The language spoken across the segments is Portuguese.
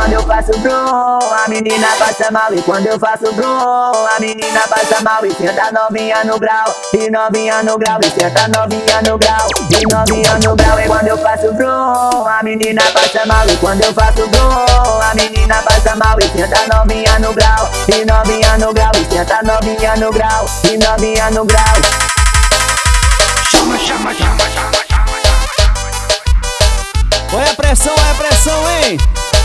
quando eu faço brum, a menina passa mal. E quando eu faço brum, a menina passa mal. E senta novinha no grau, e novinha no grau. E senta novinha no grau, e novinha no grau. E quando eu faço brum, a menina passa mal. E quando eu faço brum, a menina passa mal. E senta novinha no grau, e novinha no grau. E senta novinha no grau, e novinha no grau. Chama, chama, chama, chama, chama, chama. Olha a pressão, hein?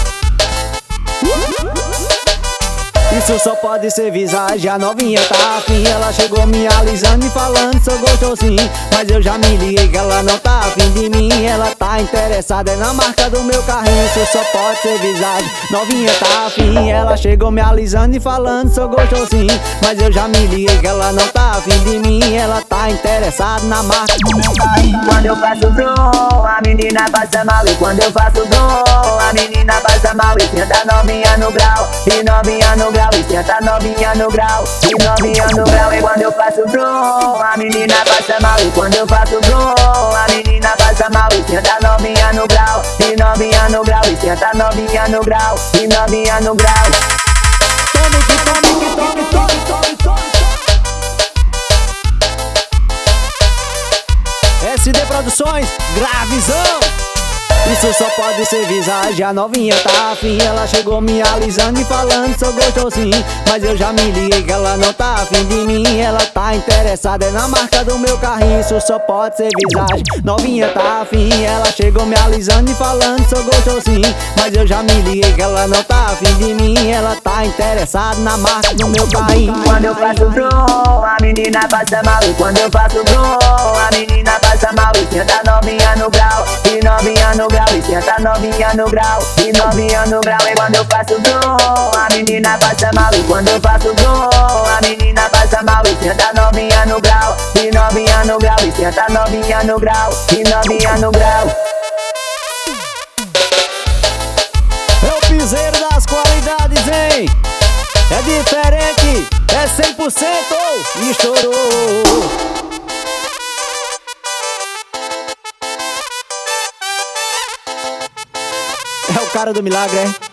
Isso só pode ser visagem, a novinha tá afim. Ela chegou me alisando e falando sou gostosinho. Mas eu já me liguei que ela não tá afim de mim. Ela tá interessada na marca do meu carrinho. Isso só pode ser visagem, novinha tá afim. Ela chegou me alisando e falando sou gostosinho. Mas eu já me liguei que ela não tá afim de mim. Ela tá interessada na marca do meu carrinho. Quando eu faço brum, a menina passa mal. E quando eu faço brum, a menina passa mal. E senta novinha no grau, e novinha no grau. E senta novinha no grau, e novinha no grau. E quando eu faço brum, a menina passa mal. E quando eu faço brum, a menina passa mal. E senta novinha no grau, e novinha no grau. E senta novinha no grau, e novinha no grau. Tome que tome que tome, tome, tome, tome. SD Produções, gravizão. Isso só pode ser visagem, a novinha tá afim. Ela chegou me alisando e falando sou gostosinho. Mas eu já me liguei que ela não tá afim de mim. Ela tá interessada na marca do meu carrinho. Isso só pode ser visagem, novinha tá afim. Ela chegou me alisando e falando sou gostosinho. Mas eu já me liguei que ela não tá afim de mim. Ela tá interessada na marca do meu carrinho. Quando eu faço brum, a menina passa mal. E quando eu faço brum, a menina passa mal. E senta novinha no grau, e novinha no grau. E senta novinha no grau, e novinha no grau. E quando eu faço brum, a menina passa mal. E quando eu faço brum, a menina passa mal. E senta novinha no grau, e novinha no grau. E senta novinha no grau, e novinha no grau. É o piseiro das qualidades, hein? É diferente, é 100%, e estourou. É o cara do milagre, é?